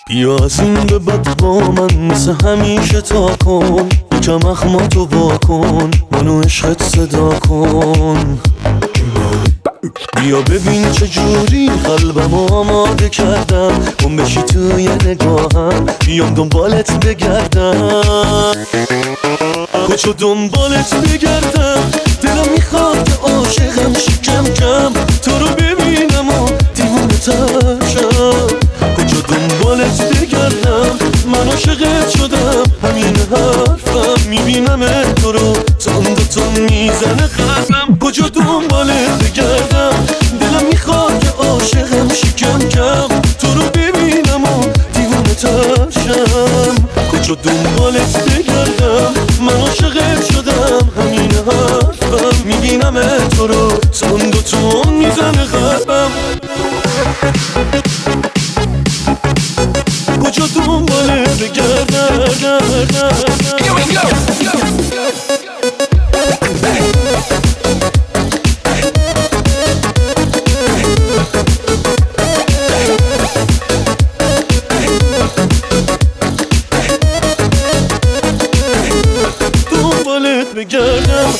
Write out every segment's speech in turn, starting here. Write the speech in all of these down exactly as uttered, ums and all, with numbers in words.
بیا از این به بعد با من مثل همیشه تا کن، یکم اخماتو با کن، منو عشقت صدا کن. بیا ببین چجوری قلبمو آماده کردم، گم بشی توی نگاهم، بیام دنبالت بگردم، کجا دنبالت بگردم. دلم میخواد که عاشقم شی کم کم، تو رو ببینم و دیوونه تر شم. کجا دنبالت بگردم، من عاشقت شدم، همین حرفم میبینم تو رو تند و تند میزنه قلبم. کجا دنبالت بگردم، دلم میخواد که عاشقم شی کم کم، تو رو ببینم و دیوونه تر شم. کجا دنبالت بگردم، من عاشقت شدم، همین حرفم میبینم تو رو تند و تند میزنه قلبم. کجا دنبالت بگردم. دنبالت بگردم.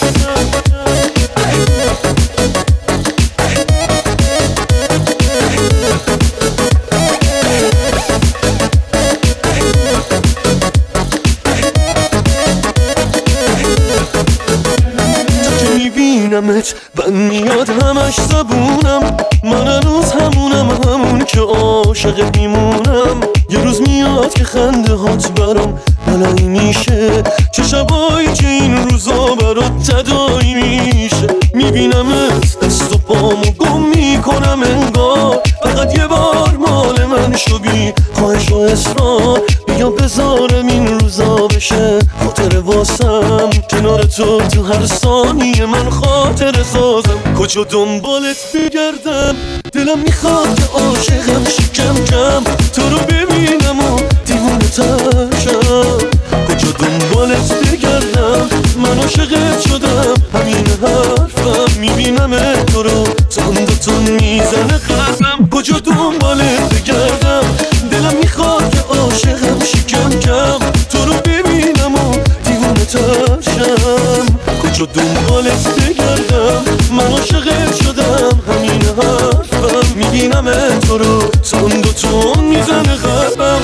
میبینمت بند میاد همش زبونم، من هنوز همونم، همون که عاشقت میمونم. یه روز میاد که خنده هات برام بلایی میشه، چه شبایی که این روزا برات تدایی میشه. میبینمت دست و پامو گم میکنم انگار، فقط یه بار مال من شو بی خواهش و اصرار. بیا بذارم این روزا بشه خاطر واسم، کنار تو تو هر ثانیه من خاطر سازم. کجا دنبالت بگردم، دلم میخواد که عاشقم شی کم کم، تو رو ببینم و دیوونه تر شم. کجا دنبالت بگردم، من عاشقت شدم، همین حرفم میبینم تو رو تند و تند میزنه قلبم. کجا دنبالت بگردم، دلم میخواد که عاشقم شی کم کم، تو رو ببینم و دیوونه تر شم. کجا دنبالت بگردم، من عاشقت شدم، همین حرفم میبینم تو رو تند و تند میزنه قلبم.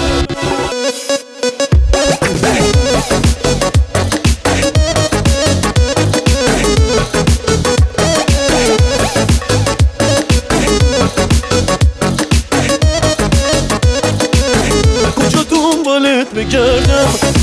کجا دنبالت بگردم.